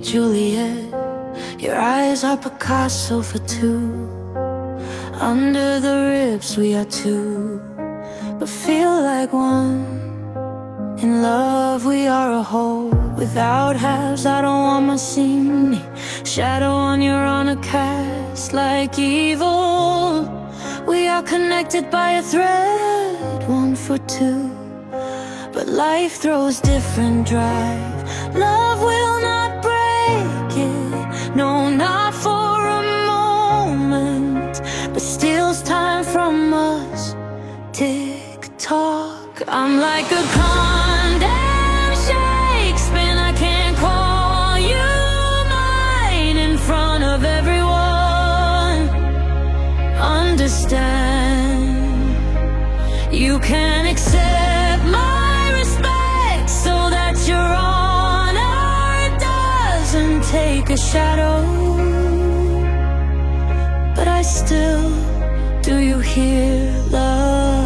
Juliet. Your eyes are Picasso for two. Under the ribs we are two, but feel like one. In love we are a whole. Without halves, I don't want my scene. Shadow on your honor cast like evil. We are connected by a thread, one for two, but life throws different drive. Love will not break it, no, not for a moment, but steals time from us. Tick-tock, I'm like a condemned Shakespeare. I can't call you mine in front of everyone. Understand, you can accept my respect so that your honor doesn't take a shadow. But I still, do you hear love?